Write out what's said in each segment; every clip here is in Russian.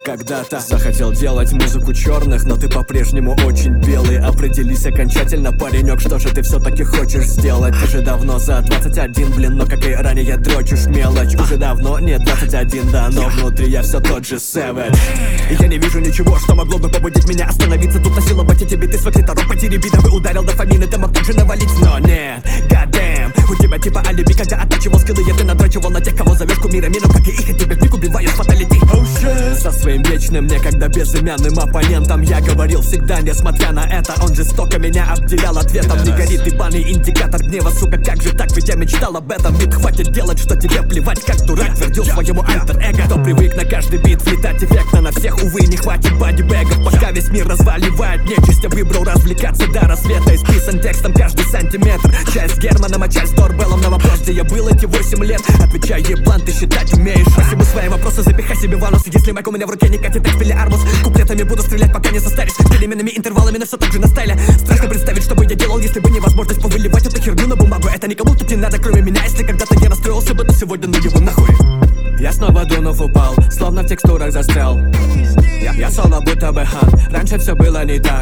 когда-то захотел делать музыку черных, но ты по-прежнему очень белый. Определись окончательно, паренек, что же ты все-таки хочешь сделать? Ты же давно за 21, блин, но как и ранее дрочишь мелочь. Уже давно не 21, да, но внутри я все тот же Savage. И я не вижу ничего, что могло бы побудить меня остановиться. Тут насиловать эти биты, свой клиторок потереби, да бы ударил дофамин, и ты мог также навалить. Но нет, goddamn, у тебя типа алиби, когда оттачивал скиллы, и ты надрачивал на тех, кого зовешь кумирами, но как и их, и тебя в них убиваешь фаталити. Со своим вечным, некогда безымянным оппонентом я говорил всегда, несмотря на это, он жестоко меня обделял ответом. Не горит ебаный индикатор гнева, сука, как же так, ведь я мечтал об этом. Ведь хватит делать, что тебе плевать, как дурак твердил своему альтер-эго. Кто привык на каждый бит влетать эффектно, на всех, увы, не хватит бодибэгов. Пока весь мир разваливает нечисть, я выбрал развлекаться до рассвета. Исписан текстом каждый сантиметр. Часть с Германом, а часть с Торбеллом. На вопрос, где я был эти 8 лет, отвечай, еблан, ты считать умеешь. Спасибо, свои вопросы запихай себе в анус. Если майк у меня в руке не катит, так пили арбуз. Куплетами буду стрелять, пока не состаришь. Переменными интервалами, но все так же на стайле. Страшно представить, что бы я делал, если бы невозможность повыливать эту херню на бумагу. Это никому тут не надо, кроме меня. Если когда-то я расстроился бы, то сегодня ну его нахуй. Я снова дунув упал, словно в текстурах застрял. Я соло, будто бы хан, раньше все было не так.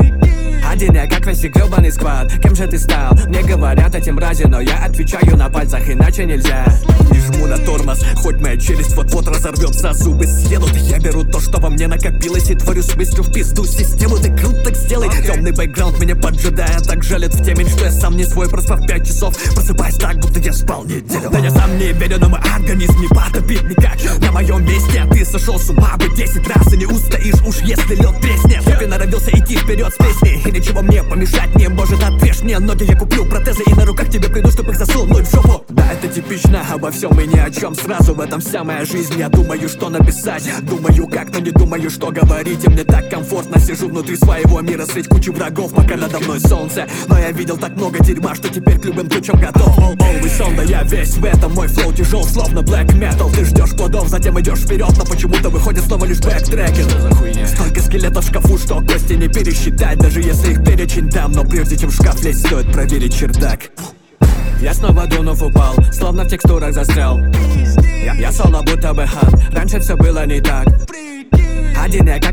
Один я, как весь гребаный сквад. Кем же ты стал? Мне говорят эти мрази, но я отвечаю на пальцах, иначе нельзя. Не жму на тормоз, хоть моя челюсть вот-вот разорвется, зубы съедут. Я беру то, что во мне накопилось, и творю с мыслью в пизду систему. Ты крут, так сделай. Темный бэкграунд меня поджидает, так жалит в темень, что я сам не свой, проспав 5 часов. Просыпаюсь так, будто я спал неделю. Да я сам не верю, но мой организм не потопит никак. На моем месте ты сошел с ума бы 10 раз и не устоишь, уж если лед треснет. Я приноровился идти вперед с песней, и ничего мне помешать не может. Отрежь мне ноги, я куплю протезы, и на руках тебе приду, чтоб их засунуть в жопу. Да, это типично, обо всем и ни о чем сразу. В этом вся моя жизнь, я думаю, что написать. Думаю как, но не думаю, что говорить. И мне так комфортно, сижу внутри своего мира средь кучи врагов, пока надо мной солнце. Но я видел так много дерьма, что теперь к любым ключам готов. Always on, да я весь в этом, мой флоу тяжел, словно black metal. Ты ждешь плодов, затем идешь вперед, но почему-то выходит снова лишь бэктрекинг. Столько скелетов в шкафу, что кости не пересчитать, даже если их перечень там. Но прежде чем в шкаф лезть, стоит проверить чердак. Я снова дунув упал, словно в текстурах застрял. Я соло, будто бы хан, раньше все было не так. Один я, как